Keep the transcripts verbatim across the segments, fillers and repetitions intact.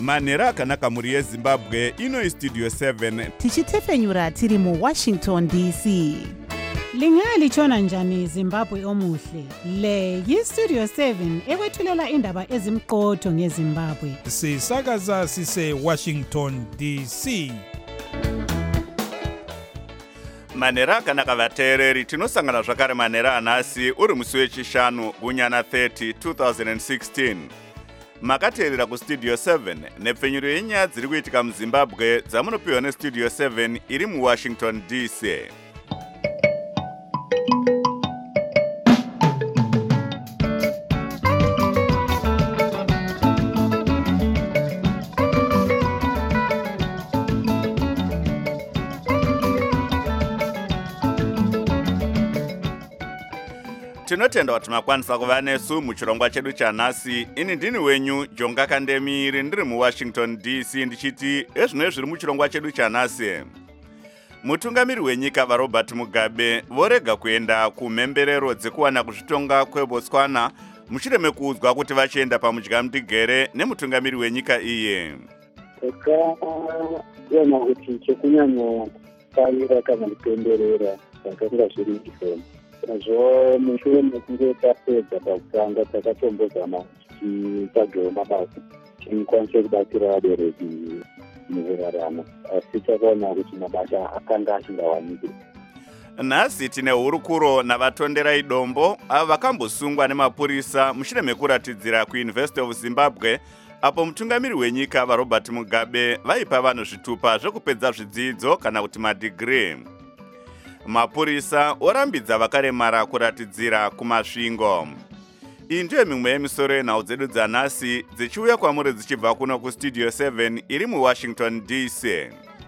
manhero akanaka mhuri yezimbabwe. Ino istudio seven tichitefenyura tiri muWashington D C. Lingalitshona njani Zimbabwe omuhle? Le yistudio seven ekwethulela indaba ezimqotho ngeZimbabwe. Sisakaza sise Washington D C. manhero akanaka vateereri, tinosangana zvakare manhero anhasi uri musi wechishanu gunyana thirty twenty sixteen. Makateerera kustudio seven nepfenyuro yenyaya dziri kuitika muZimbabwe dzamunopiwa nestudio seven iri muWashington D C. Tinotenda kuti makwanisa kuva nesu muchirongwa chedu chanhasi. Ini ndini wenyu Jonga Kandemiri, ndiri muWashington D C, ndichiti ezvino zviri muchirongwa chedu chanhasi. Mutungamiri wenyika vaRobert Mugabe vorega kuenda kumhemberero dzekuwana kuzvitonga kweBotswana mushure mekuudzwa kuti vachienda pamudyamudigere nemutungamiri wenyika iye. Takaona kuti chekunyanya farira kana kupemberera zvakanga zviri different. Zvo mushure mekunge tapedza pakutanga takatombozama tichitsvagawo mabasa tikwanise kubatsira vabereki mukurarama, asi takaona kuti mabasa akanga asingawaniki. Nhasi tine hurukuro navatonderai dombo ava vakambosungwa nemapurisa mushure mekuratidzira kuUniversity of Zimbabwe apo mutungamiri wenyika vaRobert Mugabe vaipa vanhu zvitupa zvekupedza zvidzidzo kana kuti madigiri. Mapurisa orambidza vakaremara kuratidzira kumasvingo. Iyi ndiyo mimwe yemisoro yenhau dzedu dzanhasi dzichiuya kwamuri dzichibva kuno kustudio seven iri muWashington D C.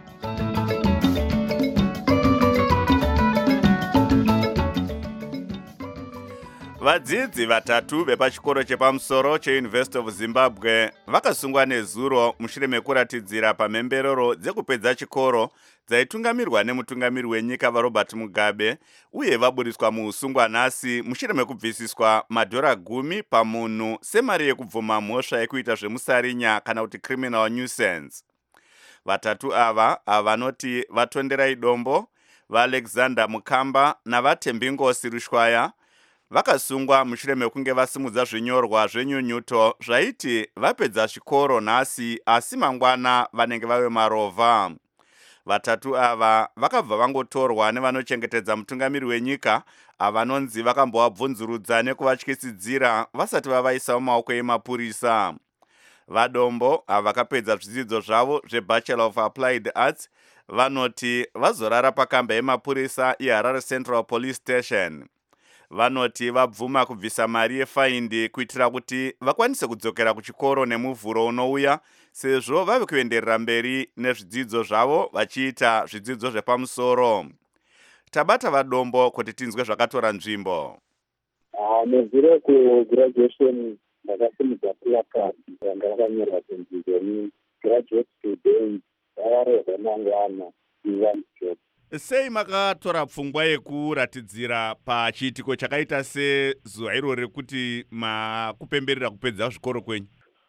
Vadzidzi vatatu vepachikoro chepamusoro cheUniversity of Zimbabwe vakasungwa nezuro mushure mekuratidzira pamhemberero dzekupedza chikoro dzaitungamirwa nemutungamiri wenyika vaRobert Mugabe, uye vaburiswa muusungwa nhasi mushure mekubvisiswa madhora gumi pamunhu semari yekubvuma mhosva yekuita zvemusarinya kana kuti criminal nuisance. Vatatu ava avanoti vatonderai dombo, vaAlexander Mukamba navaTembingosi Rushwaya vakasungwa mushure mekunge vasimudza zvinyorwa zvenyunyuto zvaiti vapedza chikoro nhasi asi mangwana vanenge vave marova. Vatatu ava vakabva vangotorwa nevanochengetedza mutungamiri wenyika avanonzi vakambovabvunzurudza nekuvatyisidzira vasati vavaisa mumaoko emapurisa. Vadombo ava vakapedza zvidzidzo zvavo zveBachelor of Applied Arts vanoti vazorara pakamba yemapurisa eHarare Central Police Station. Vanoti vabvuma kubvisa mari yefaindi kuitira kuti vakwanise kudzokera kuchikoro nemuvhuro unouya, sezvo vave kuenderera mberi nezvidzidzo zvavo vachiita zvidzidzo zvepamusoro. Tabata vadombo kuti tinzwe zvakatora nzvimbo. Nezvire kugraduation ndakasimudza placard yanga yakanyorwa kunzi graduate students vave ramangwana ivan job. Sei makatora pfungwa yekuratidzira pachiitiko chakaita sezuva iroro rekuti makupemberera kupedza zvikoro kwenyu?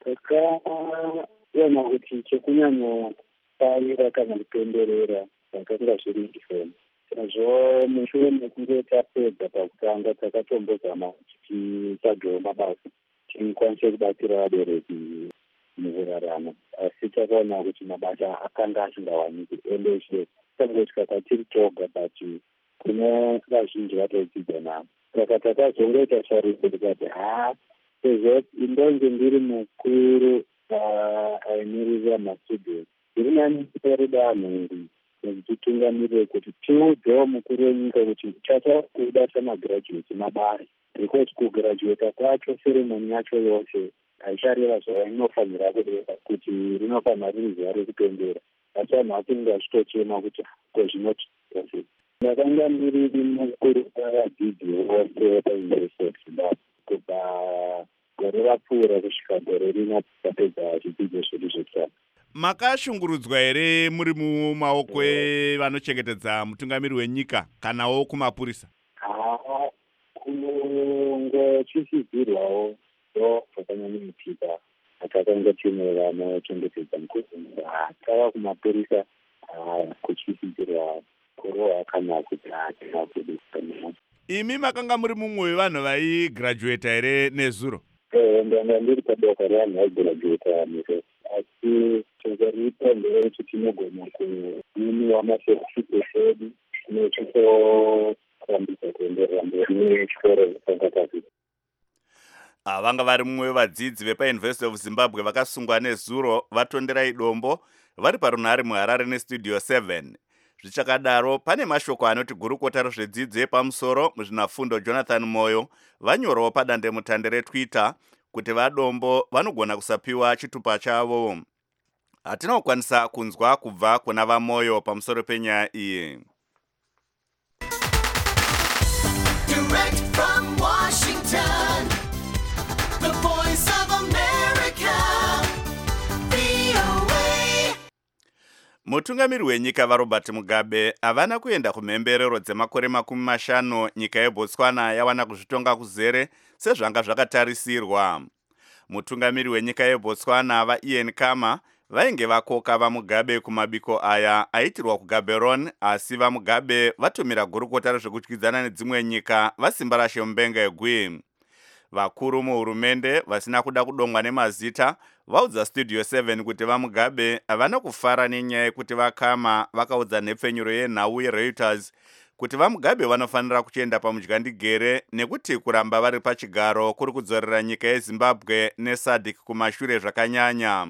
Takaona kuti chekunyanya farira kana kupemberera zvakanga zviri different. Zvo mushure mekunge tapedza pakutanga takatombozama tichitsvagawo mabasa tikwanise kubatsira vabereki mukurarama, asi takaona kuti mabasa akanga asingawaniki ende takangosvika kwatiri toga but kune vazhinji vatodzidza navo. Saka takazongoita sarudzo tikati ha sezvo indonge ndiri mukuru aimirira mastudents ndiri nani rudanho iri nekutungamirire kuti tiudzewo mukuru wenyika kuti chachakuda samagraduate mabari, because kugraduata kwacho seremoni yacho yose haichareva zvainofanira kureva kuti rinofanira riri zuva rekupembera, asi vanhu vatinge vachitochema kuti kozvinoti. Ndakanga ndiri mukuru wavadzidzi vose paUniversity of Zimbabwe kubva gore rapfuura kusvika gore rino tapedza zvidzidzo zvedu zvekutanga. Makashungurudzwa here muri mumaoko evanochengetedza mutungamiri wenyika kanawo kumapurisa? Ha, kungochisidzirwawo ndo zvakanyanya kuitika. takanga tine vanochengetedza mukuru tava kumapurisa kuchipitirwa koroha kana kuti hatina kudisa. Imi makanga muri mumwe wevanhu vaigraduata here nezuro? Eh, ndanga ndiri paboka revanhu vaigiraduata nezuro, asi chazaripo ndeyekuti tinogona kuiniwa masertificate edu nechitokurambisa kuenderera mberi nechikoro zvakanga tazita. Vanga vari mumwe wevadzidzi vepaUniversity of Zimbabwe vakasungwa nezuro vatonderai dombo vari parunhare muHarare nestudio seven. Zvichakadaro pane mashoko anoti gurukota rezvedzidzo yepamusoro muzvinafundo Jonathan Moyo vanyorawo padandemutande reTwitter kuti vadombo vanogona kusapiwa chitupa chavo. Hatina kukwanisa kunzwa kubva kuna vaMoyo pamusoro penyaya iyi. Direct from Washington, the voice of America, V O A. Mutungamiri wenyika vaRobert Mugabe havana kuenda kumhemberero dzemakore makumi mashanu nyika yeBotswana yawana kuzvitonga kuzere sezvanga zvakatarisirwa. Mutungamiri wenyika yeBotswana vaIan Khama vainge vakoka vaMugabe kumabiko aya aitirwa kuGaborone, asi vaMugabe vatumira gurukota rezvekudyidzana nedzimwe nyika vasimba raShembenga Gwi. Vakuru muhurumende vasina kuda kudongwa nemazita vaudza studio seven kuti vaMugabe havana kufara nenyaya yekuti vaKhama vakaudza nhepfenyuro yenhau yeReuters kuti vaMugabe vanofanira kuchienda pamudyandigere nekuti kuramba vari pachigaro kuri kudzorera nyika yeZimbabwe neSADC kumashure zvakanyanya.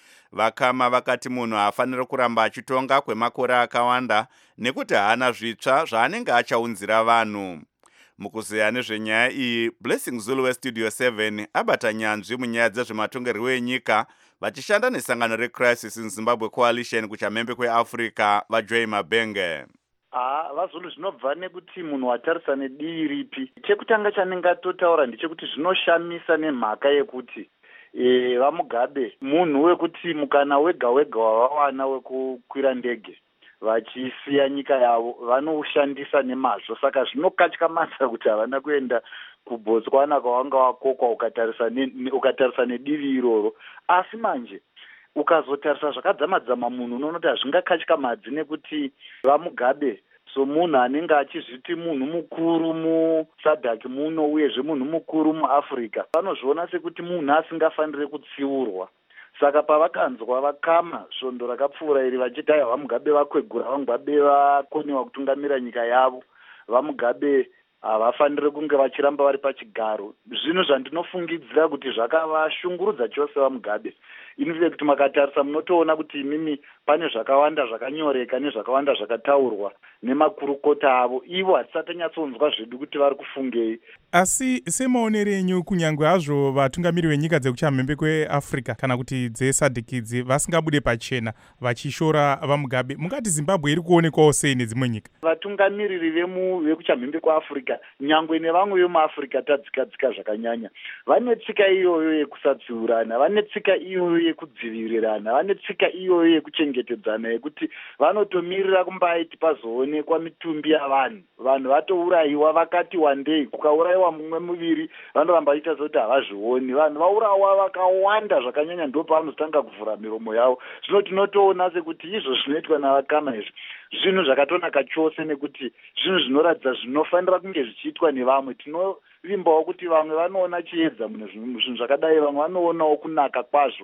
VaKhama vakati munhu haafaniri kuramba achitonga kwemakore akawanda nekuti haana zvitsva zvaanenge achaunzira vanhu. Mukuzeya nezvenyaya iyi, Blessing Zulu westudio seven abata nyanzvi munyaya dzezvematongerwo enyika vachishanda nesangano reCrisis in Zimbabwe Coalition kuchamhembe kweAfrica vaJoy Mabenge. Ah, vazulu zvinobva nekuti munhu watarisa nedivi ripi. Chekutanga chanenge atotaura ndechekuti zvinoshamisa nemhaka yekuti e, vaMugabe munhu wekuti mukana wega wega wavawana wekukwira ndege vachisiya nyika yavo vanoushandisa nemazvo, saka zvinokatyamadza kuti havana kuenda kuBotswana kwavanga wakokwa ukatarisa ne, ukatarisa nedivi iroro. Asi manje ukazotarisa zvakadzamadzama munhu unoona kuti hazvingakatyamadzi nekuti vaMugabe so munhu anenge achizviti munhu mukuru muSADC muno uyezve munhu mukuru muAfrica vanozviona sekuti munhu asingafaniri kutsiurwa. Saka pavakanzwa vaKhama svondo rakapfuura iri vachiti aiwa vaMugabe vakwegura, vaMugabe vakoniwa kutungamira nyika yavo, vaMugabe havafaniri kunge vachiramba vari pachigaro, zvinhu zvandinofungidzira kuti zvakavashungurudza chose vaMugabe. Infact makatarisa munotoona kuti imimi pane zvakawanda zvakanyoreka nezvakawanda zvakataurwa nemakurukota avo, ivo hatisati tanyatsonzwa zvedu kuti vari kufungei. Asi semaonero enyu kunyange hazvo vatungamiri venyika dzekuchamhembe kweAfrica kana kuti dzeSADC idzi vasingabude pachena vachishora vaMugabe, mungati Zimbabwe iri kuonekwawo sei nedzimwe nyika? Vatungamiriri vemu vekuchamhembe kweAfrica nyangwe nevamwe vemuAfrica tadzikadzika zvakanyanya vane tsika iyoyo yekusatsiurana, vane tsika iyoyo yekudzivirirana, vane tsika iyoyo yekuchengetedzana yekuti vanotomirira kumbaiti pazoonekwa mitumbi yavanhu, vanhu vatourayiwa vakati wandei, kukaurayiwa mumwe muviri vanoramba vachiita sekuti havazvioni, vanhu vaurawa vakawanda zvakanyanya ndopavanotanga kuvhura miromo yavo. Zvino tinotoona sekuti izvo zvinoitwa navaKhama izvi zvinhu zvakatonaka chose nekuti zvinhu zvinoratidza zvinofanira kunge zvichiitwa nevamwe. Tinovimbawo kuti vamwe vanoona chiedza mune zvinhu zvakadai, vamwe vanoonawo kunaka kwazvo.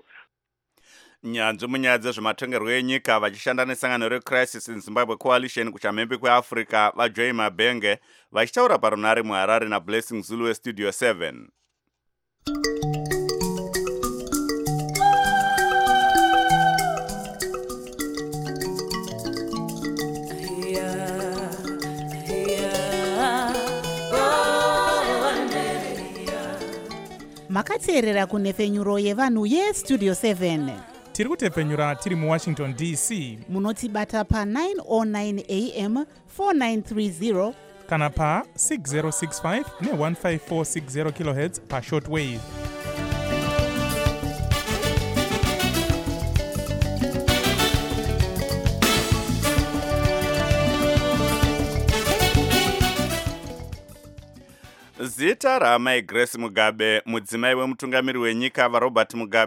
Nyanzvi munyaya dzezvematongerwo enyika vachishanda nesangano reCrisis in Zimbabwe Coalition kuchamhembe kweAfrica vaJoy Mabenge vachitaura parunhare muHarare naBlessing Zulu westudio seven. Makateerera kunhepfenyuro yevanhu yestudio seven. Tiri kutepfenyura tiri muWashington D C. Munotibata pa nine oh nine A M four nine three zero kana pa six zero six five ne one five four six zero kilohertz pa shortwave. Zita raamai Grace Mugabe, mudzimai wemutungamiri wenyika vaRobert Mugabe,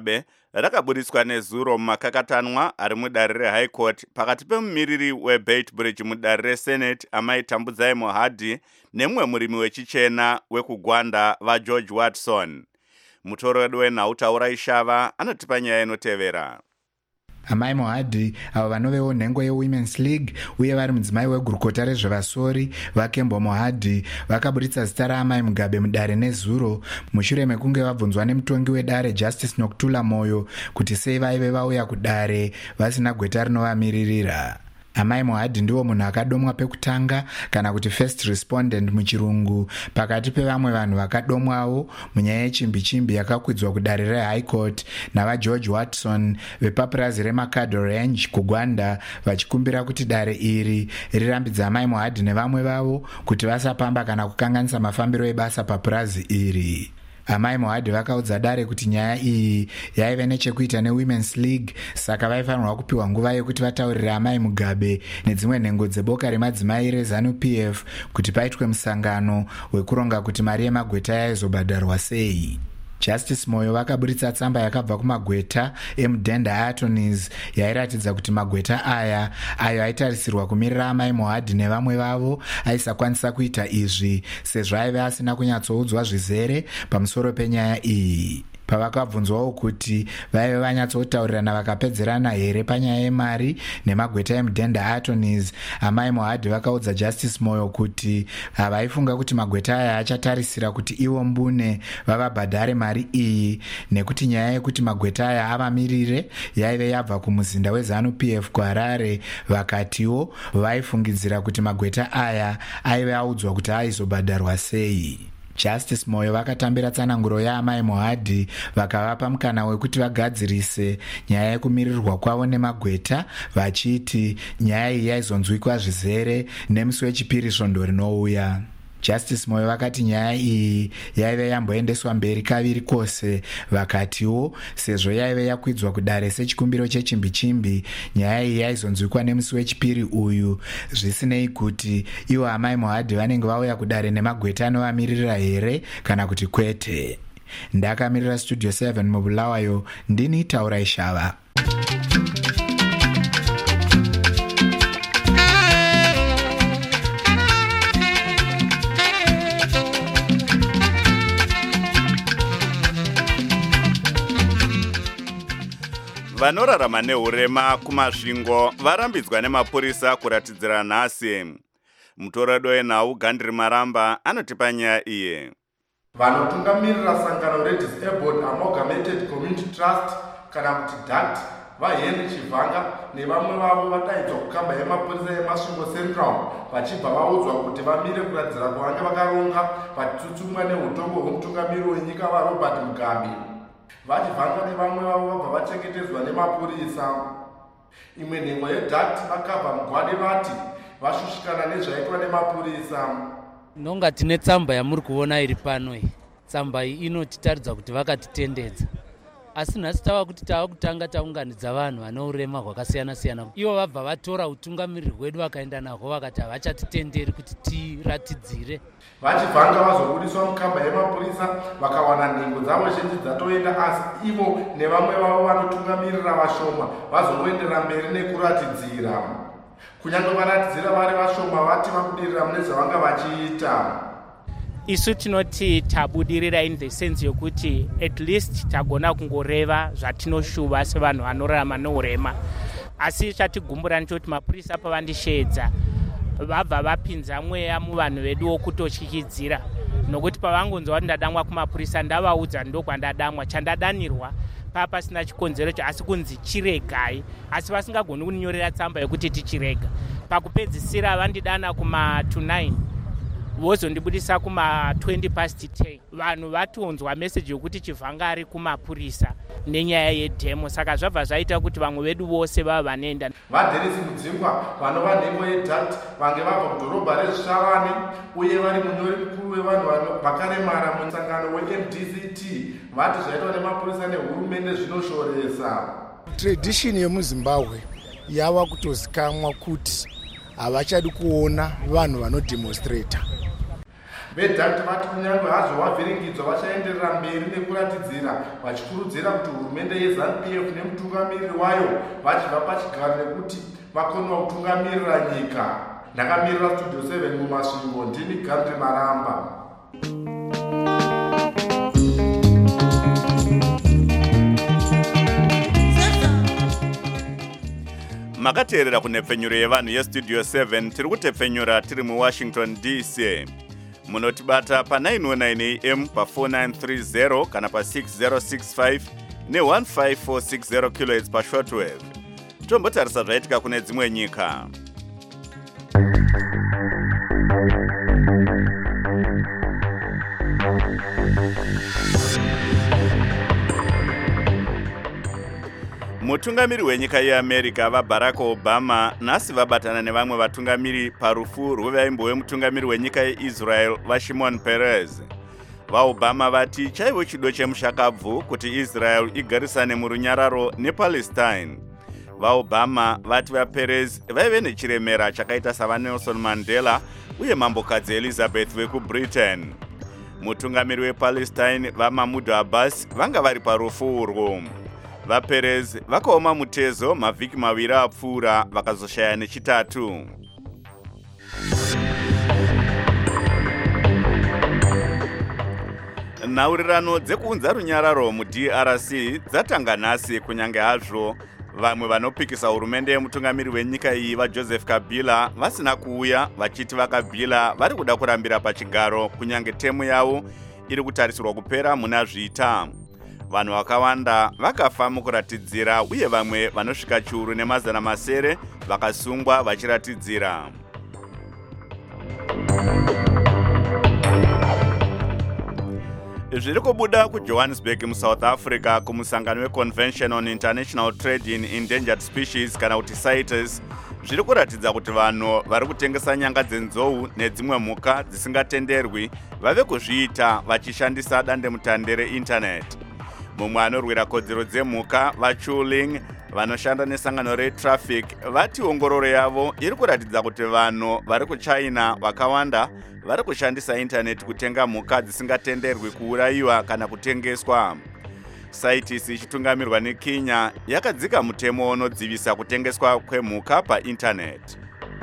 rakaburiswa nezuro mumakakatanwa ari mudare rehigh court pakati pemumiriri weBeitbridge mudare resenate Amai Tambudzai Mohadhi nemumwe murimi wechichena wekugwanda vaGeorge Watson. Mutoro wedu wenhau Taura Ishava anotipa nyaya inotevera. Amai Mohadhi avo vanovewo nhengo yeWomen's League uye vari mudzimai wegurukota rezvevasori vaKembo Mohadhi vakaburitsa zita raAmai Mugabe mudare nezuro mushure mekunge vabvunzwa nemutongi wedare Justice Nokuthula Moyo kuti sei vaive vauya kudare vasina gweta rinovamiririra. Amai Mohadhi ndiwo munhu akadomwa pekutanga kana kuti first respondent muchirungu pakati pevamwe vanhu vakadomwawo munyaya yechimbi-chimbi yakakwidzwa kudare reHigh Court navaGeorge Watson vepapurazi reMakhado Range kugwanda vachikumbira kuti dare iri rirambidza Amai Mohadhi nevamwe vavo kuti vasapamba kana kukanganisa mafambiro ebasa papurazi iri. Amai Mohadhi vakaudza dare kuti nyaya iyi yaive nechekuita neWomen's League saka vaifanirwa kupiwa nguva yekuti vataurire Amai Mugabe nedzimwe nhengo dzeboka remadzimai reZanu-P F kuti paitwe musangano wekuronga kuti mari yemagweta yaizobhadharwa sei. Justice Moyo vakaburitsa tsamba yakabva kumagweta emudhenda attorneys yairatidza kuti magweta aya ayo aitarisirwa kumirira Amai Mohadhi nevamwe vavo aisakwanisa kuita izvi sezvo aive asina kunyatsoudzwa zvizere pamusoro penyaya iyi. Pavakabvunzwawo kuti vaive vanyatsotaurirana vakapedzerana here panyaya yemari nemagweta emudhenda attorneys, Amai Mohadhi vakaudza Justice Moyo kuti havaifunga kuti magweta aya achatarisira kuti ivo mbune vavabhadhare mari iyi nekuti nyaya yekuti magweta aya avamirire yaive yabva kumuzinda weZanu-P F kuHarare. Vakatiwo vaifungidzira kuti magweta aya aive audzwa kuti aizobhadharwa sei. Justice Moyo vakatambira tsananguro yaAmai Mohadhi vakavapa mukana wekuti vagadzirise nyaya yekumirirwa kwavo nemagweta vachiti nyaya iyi yaizonzwikwa zvizere nemusi wechipiri svondo rinouya. Justice Moyo vakati nyaya iyi yaive yamboendeswa mberi kaviri kose. Vakatiwo sezvo yaive yakwidzwa kudare sechikumbiro chechimbi-chimbi nyaya iyi yaizonzwikwa nemusi wechipiri uyu zvisinei kuti ivo Amai Mohadhi vanenge vauya kudare nemagweta anovamiririra here kana kuti kwete. Ndakamirira Studio seven mubulawayo, ndini Taura Ishava. Vanorarama neurema kumasvingo varambidzwa nemapurisa kuratidzira nhasi. Mutoredo wenhau Gandri Maramba anotipa nyaya iye. Vanotungamirira sangano reDisabled Amalgamated Community Trust kana kuti D A T vaHenry Chivhanga nevamwe vavo vadaidzwa kukamba yemapurisa yeMasvingo Central vachibva vaudzwa kuti vamire kuratidzira kwavanga vakaronga vachitutumwa neutongo hwomutungamiri wenyika vaRobert Mugabe. Vachivhanga nevamwe vavo vabva vachengetedzwa nemapurisa. Imwe nhengo yeD A T vakabva mugwade vati vashushikana nezvaitwa nemapurisa. Nonga tine tsamba yamuri kuona iri pano iyi. Tsamba iyi inotitaridza kuti vakatitendedza. Asi nhasi tava kuti tava kutanga taunganidza vanhu vane urema hwakasiyana siyana. Ivo vabva vatora utungamiriri hwedu vakaenda nahwo vakati havachatitenderi kuti tiratidzire. Vachivhanga vazobudiswa mukamba yemapurisa vakawana nhengo dzavo zhinji dzatoenda, asi ivo nevamwe vavo vanotungamirira vashoma vazongoendera mberi nekuratidzira. Kunyange varatidzira vari vashoma vati vabudirira mune zvavanga vachiita. Isu tinoti tabudirira in the sense yokuti at least tagona kungoreva zvatinoshuva sevanhu vanorarama neurema. Asi chatigumburani choti mapurisa pavandishedza vabva vapinza mweya muvanhu vedu wokutotyikidzira, nokuti pavangonzwa kuti ndadamwa kumapurisa ndavaudza ndokwandadamwa, chandadanirwa papasina chikonzero asi kunzi chiregai, asi vasingagoni kuninyorera tsamba yokuti tichirega. Pakupedzisira vandidana kuma to nine vozondibudisa kuma twenty past ten. Vanhu vatonzwa message yokuti Chivhanga ari kumapurisa nenyaya yedhemo, saka zvabva zvaita kuti vamwe vedu vose vava vanoenda. Vaderesi Mudzingwa vanova nhengo yeD A T vange vabva kudhorobha reZvishavane uye vari munyori mukuru wevanhu vakaremara musangano weM D C T vati zvaitwa nemapurisa nehurumende zvinoshoresa. Tradition yemuZimbabwe yava kutozikamwa kuti havachadi kuona vanhu vanodemonstrata. vedhakti vati kunyange hazvo wavhiringidzwa vachaenderera mberi nekuratidzira vachikurudzira kuti hurumende yeZANU P F nemutungamiriri wayo vachibva pachigaro nekuti vakoniwa kutungamirira nyika. Ndakamirira Studio seven mumasvingo, ndini Gandhi Maramba. Makateerera kunepfenyuro yevanhu yestudio seven tiri kutepfenyura tiri muWashington D C. Munotibata pa nine oh nine A M pa four nine three zero kana pa six zero six five ne one five four six zero kilohertz pa shortwave. Tombotarisa zvaitika kune dzimwe nyika. Mutungamiri wenyika yeAmerica vaBarack Obama nhasi vabatana nevamwe vatungamiri parufu rwevaimbo wemutungamiri wenyika yeIsrael vaShimon Peres. VaObama vati chaivo chido chemushakabvu kuti Israel igarisane murunyararo nePalestine. VaObama vati vaPeres vaive nechiremera chakaita savaNelson Mandela uye mambokadzi Elizabeth vekuBritain. Mutungamiri wePalestine vaMahmoud Abbas vanga vari parufu urwo. VaPeres vakaoma mutezo mavhiki maviri apfuura vakazoshaya nechitatu. Nhaurirano dzekuunza runyararo muD R C dzatanga nhasi kunyange hazvo vamwe vanopikisa hurumende yemutungamiri wenyika iyi vaJoseph Kabila vasina kuuya vachiti vaKabila vari kuda kurambira pachigaro kunyange temu yavo iri kutarisirwa kupera muna zvita. Vanhu vakawanda vakafa mukuratidzira uye vamwe vanosvika chiuru nemazana masere vakasungwa vachiratidzira. Zviri kubuda kuJohannesburg muSouth Africa kumusangano weConvention on International Trade in Endangered Species kana kuti CITES zviri kuratidza kuti vanhu vari kutengesa nyanga dzenzou nedzimwe mhuka dzisingatenderwi vave kuzviita vachishandisa dandemutande reinternet. Mumwe anorwira kodzero dzemhuka vaChuling vanoshanda nesangano reTraffic vati ongororo yavo iri kuratidza kuti vanhu vari kuChina vakawanda vari kushandisa internet kutenga mhuka dzisingatenderwi kuurayiwa kana kutengeswa. CITES ichitungamirwa neKenya yakadzika mutemo unodzivisa kutengeswa kwemhuka painternet.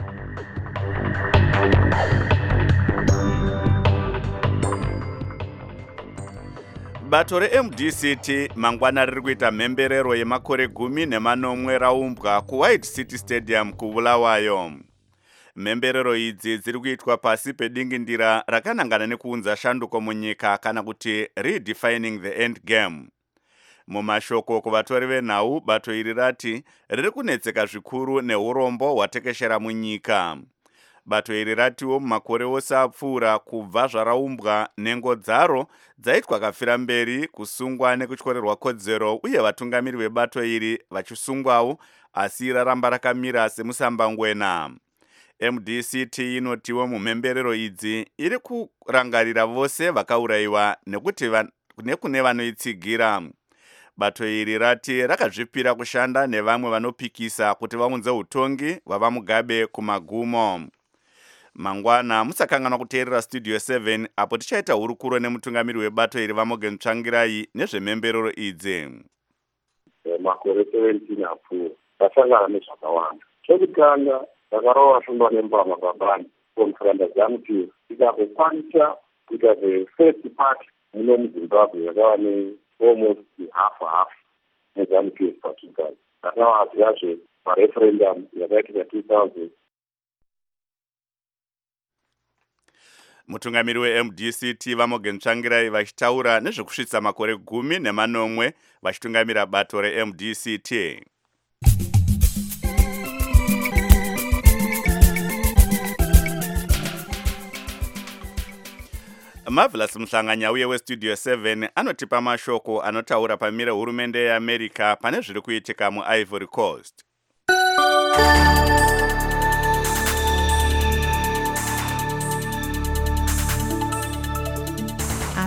Bato reM D C T mangwana riri kuita mhemberero yemakore gumi nemanomwe raumbwa kuWhite City Stadium kuBulawayo. Mhemberero idzi dziri kuitwa pasi pedingindira rakanangana nekuunza shanduko munyika kana kuti redefining the end game. Mumashoko kuvatori venhau bato iri rati riri kunetseka zvikuru neurombo hwatekeshera munyika. Bato iri ratiwo mumakore ose apfuura kubva zvaraumbwa nhengo dzaro dzaitwa kafira mberi kusungwa nekutyorerwa kodzero uye vatungamiri vebato iri vachisungwawo asi raramba rakamira semusambangwena. M D C T inotiwo mumhemberero idzi iri kurangarira vose vakaurayiwa nekuti nekune vanoitsigira. Bato iri rati rakazvipira kushanda nevamwe vanopikisa kuti vaunze utongi hwava Mugabe kumagumo. Mangwana musakanganwa kuteerera Studio seven apo tichaita hurukuro nemutungamiri webato iri vaMorgan Tsvangirai nezvemhemberero idzi. Makore seventeen apfuura tasangana nezvakawanda. Chekutanga takarova shundwa nembama babani konferenda ZANU P F tikakukwanisa kuita the first party muno muZimbabwe yakava ne almost half half neZANU P F pachigaro. Takavazvirazve pareferendum yakaitika two thousand. Mutungamiri weM D C T vaMorgan Tsvangirai vachitaura nezvekusvitsa makore gumi nemanomwe vachitungamira bato reM D C T. Marvelous Mhlanganya uye weStudio seven anotipa mashoko anotaura pamire hurumende yeAmerica pane zviri kuitika muIvory Coast.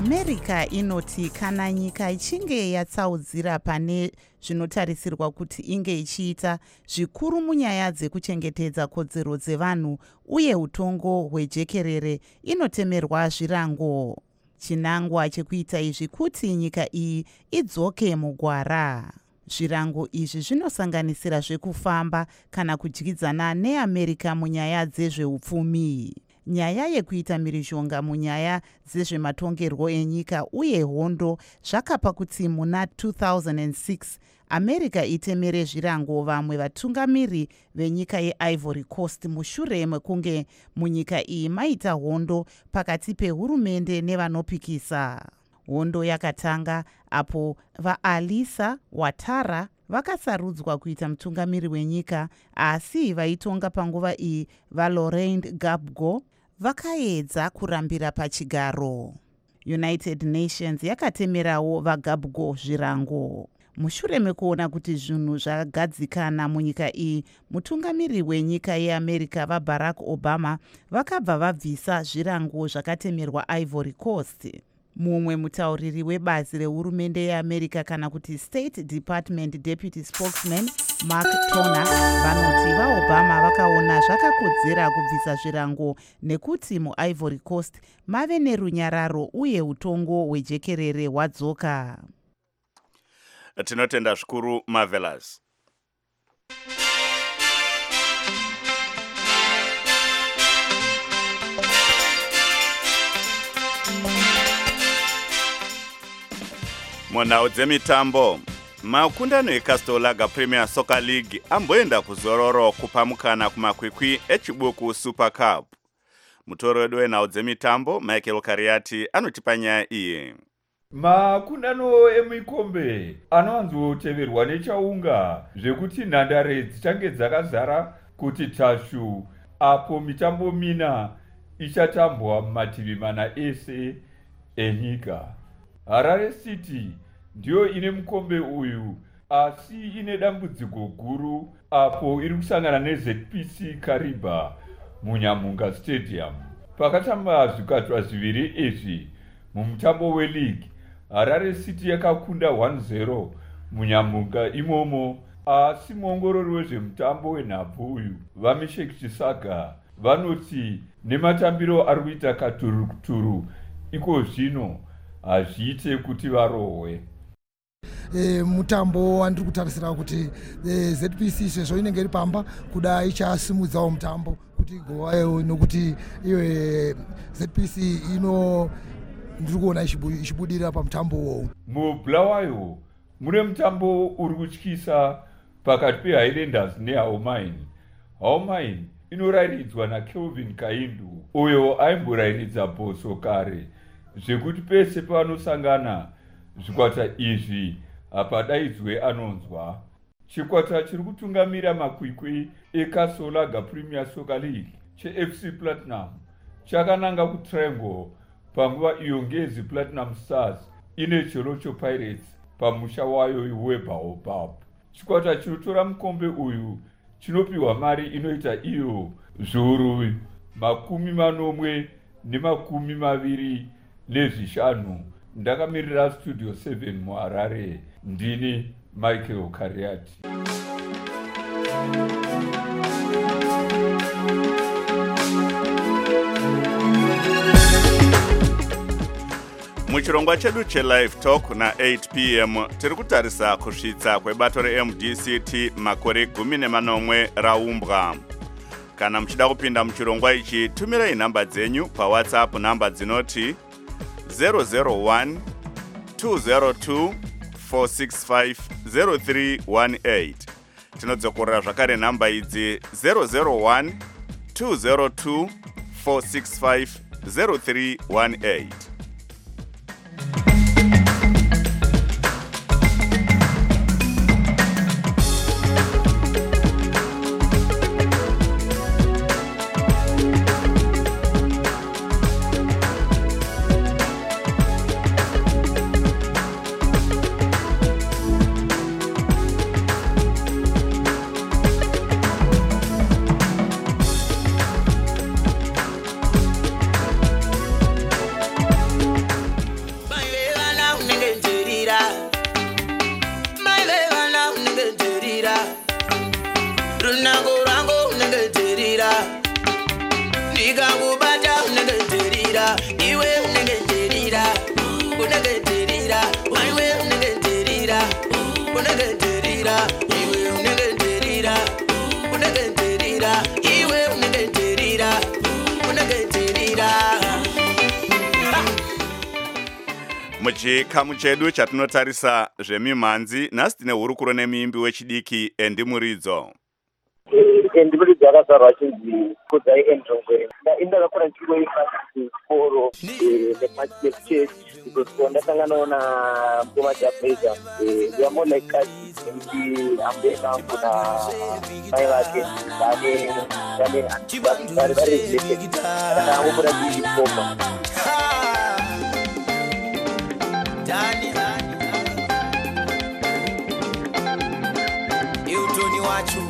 america inoti kana nyika ichinge yatsaudzira pane zvinotarisirwa kuti inge ichiita zvikuru munyaya dzekuchengetedza kodzero dzevanhu uye utongo hwejekerere, inotemerwa zvirango. Chinangwa chekuita izvi kuti nyika iyi idzoke mugwara. Zvirango izvi zvinosanganisira zvekufamba kana kudyidzana neamerica munyaya dzezveupfumi. Nyaya yekuita mhirizhonga munyaya dzezvematongerwo enyika uye hondo zvakapa kuti muna two thousand six america itemere zvirango vamwe vatungamiri venyika yeIvory Coast mushure mekunge munyika iyi maita hondo pakati pehurumende nevanopikisa. Hondo yakatanga apo vaAlisa Ouattara vakasarudzwa kuita mutungamiri wenyika, asi vaitonga panguva iyi vaLaurent Gbagbo vakaedza kurambira pachigaro. United Nations yakatemerawo vaGbagbo zvirango. Mushure mekuona kuti zvinhu zvagadzikana munyika iyi, mutungamiri wenyika yeAmerica vaBarack Obama vakabva vabvisa zvirango zvakatemerwa Ivory Coast. Mumwe mutauriri webazi rehurumende yeAmerica kana kuti State Department Deputy Spokesman Mark Toner vanoti vaObama vakaona zvakakodzera kubvisa zvirango nekuti muIvory Coast mave nerunyararo uye utongo hwejekerere hwadzoka. Tinotenda zvikuru Marvelous. Munhau dzemitambo, makundano eCastle Lager Premier Soccer League amboenda kuzororo kupamukana kumakwikwi echibuku Super Cup. Mutoro wedu wenhau dzemitambo Michael Kariati anotipa nyaya iyi. Makundano emikombe anowanzoteverwa nechaunga zvekuti nhandare dzichange dzakazara kuti tashu, apo mitambo mina ichatambwa mumativi mana ese enyika. Harare City ndiyo ine mukombe uyu, asi ine dambudziko guru apo iri kusangana neZ P C Kariba muNyamunga Stadium. Pakatamba zvikatwa zviviri izvi mumutambo weLeague, Harare City yakakunda one zero muNyamunga imomo, asi muongorori wezvemutambo wenhabvu uyu Vamishek Chisaga vanoti nematambiro ari kuita katuruturu iko zvino hazviite kuti varohwe. E, mutambo wandiri kutarisira kuti e, Z P C sezvo inenge iri pamba kuda ichasimudzawo mutambo kuti igovayo, nokuti iyo e, Z P C ino ndiri kuona ichibudirira pamutambo uwowu. Mubulawayo mune mutambo uri kutyisa pakati peHighlanders neHaomaini. Haomaini inorayiridzwa naKelvin Kaindu uyo aimborayiridza Boso kare, zvekuti pese panosangana zvikwata izvi hapadaidzwe anonzwa. Chikwata chiri kutungamira makwikwi eCastle Lager Premier Soccer League cheF C Platinum chakananga kuTriangle panguva iyo ngezi Platinum Stars ine Cholocho Pirates pamusha wayo weBaobab. Chikwata chinotora mukombe uyu chinopiwa mari inoita iyo zviuru makumi manomwe nemakumi maviri nezvishanu. Ndakamirira Studio seven muHarare, ndini Michael Kariati. Muchirongwa chedu cheLive Talk na eight p m tiri kutarisa kusvitsa kwebato reM D C T makore gumi nemanomwe raumbwa. Kana muchida kupinda muchirongwa ichi, tumirai nhamba dzenyu paWhatsApp namba dzinoti zero zero one two zero two four six five zero three one eight. Tinodzokorera zvakare nhamba idzi zero zero one two zero two four six five zero three one eight. terira, iwe unenge terira, unenge terira, iwe unenge terira, unenge terira, iwe unenge terira, unenge terira, iwe unenge terira, unenge terira. Muchikamu chedu chatinotarisa zvemimhanzi, nhasi tine hurukuro nemuimbi wechidiki Endimuridzo. Endimuridzo akazvarwa chinzi kudzai endongwe. Indakakura ndichinoimba chikoro nekuchechi because ndasanganawo namukoma Japeza ndiyamona ikadzi nekuti ambuya angu namai vake vane vane vari related kana angokura ndichikoma. Dani Eutoni wacho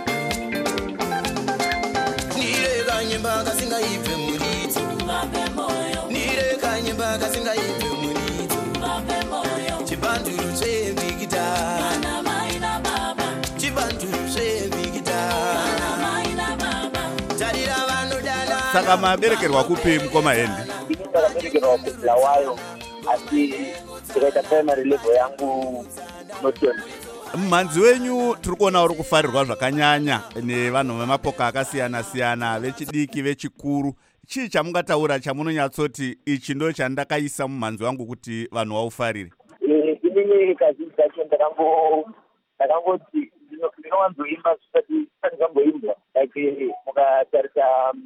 Nire kanyemba kasinga ive muridzo Nire kanyemba kasinga ive muridzo Chibanduru chevigita Chibanduru chevigita Tarira vanodala Saka maberekerwa kupi mukoma Hendi? Ini ndakaberekerwa kuBulawayo asi tikaita primary level yangu Norton. Mumhanzi wenyu tiri kuona uri kufarirwa zvakanyanya nevanhu vemapoka akasiyana siyana, vechidiki vechikuru. Chii chamungataura chamunonyatsoti ichi ndo chandakaisa mumhanzi wangu kuti vanhu vaufarire? Eh, inini kazhinji kacho ndakango ndakangoti ndinowanzoimba zvisati zvisati zvamboimbwa like mukatarisa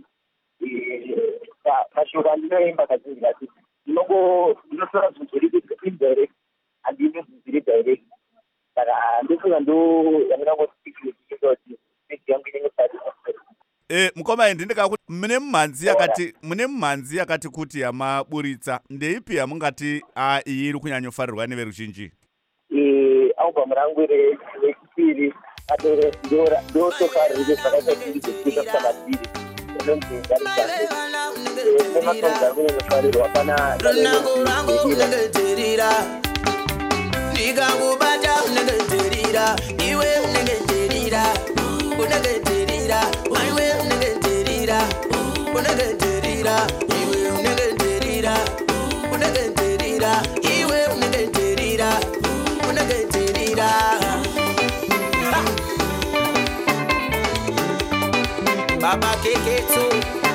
mashoko andinoimba kazhinji kacho ndinongo ndinotora zvinhu zviri indirect handine zviri direct saka ndofunga ndo yandingangoti kuti megi yangu inenge farisa. Eh, mukoma Hendi ndikakuti mune mumhanzi yakati mune mumhanzi yakati kuti yamaburitsa ndeipi yamungati a iyi iri kunyanyofarirwa neveruzhinji? Eh, album rangu rechipiri adore ndora ndotoka riri zvakaita kuti ndikuita sakatiri nonzi ndarisande nematonga angu nenofarirwa pana runango rangu unenge terira ndikakubata unenge terira iwe unenge terira unenge terira iwe unenge terira unenge terira iwe unenge terira unenge terira iwe unenge terira unenge terira Baba Keketo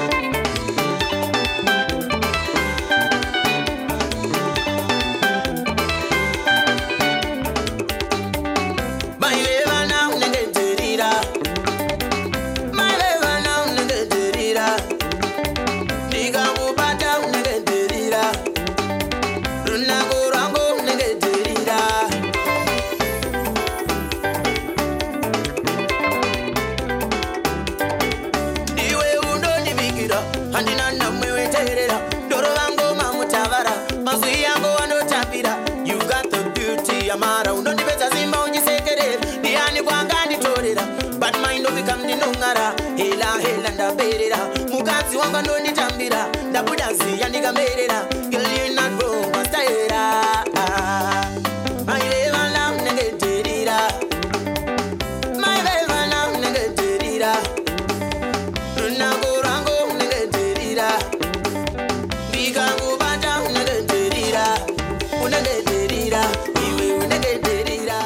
hela hela ndaberera mukadzi wanga ndonitambira ndabuda ziya ndikamerera girl not wrong bastaera my leva na unenge terira my leva na unenge terira runango rango unenge terira ndikakubata unenge terira unenge terira iwe unenge terira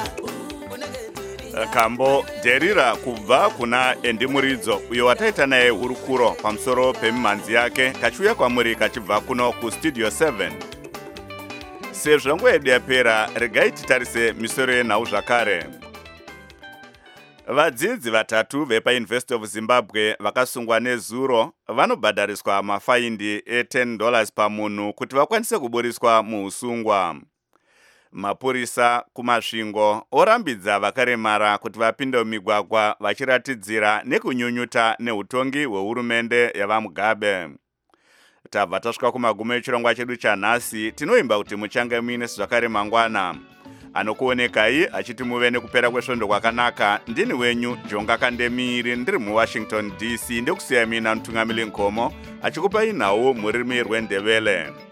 Kambo Derira kubva kuna Endimuridzo uyo wataita naye hurukuro pamusoro pemimhanzi yake kachiuya kwamuri kachibva kuno kustudio seven. Sezvo nguva yedu yapera, regai titarise misoro yenhau zvakare. Vadzidzi vatatu vepaUniversity of Zimbabwe vakasungwa nezuro vanobhadhariswa mafaindi e-ten dollars pamunhu kuti vakwanise kuburiswa muusungwa. Mapurisa kumasvingo orambidza vakaremara kuti vapinde mumigwagwa vachiratidzira nekunyunyuta neutongi hwehurumende yavaMugabe. Tabva tasvika kumagumo echirongwa chedu chanhasi, tinoimba kuti muchange muine zvakare mangwana. Anokuonekai achiti muve nekupera kwesvondo kwakanaka. Ndini wenyu Jonga Kandemiri ndiri muWashington D C, ndekusiyai mina Mutungamiri Nkomo achikupai nhau murimi rweNdebele.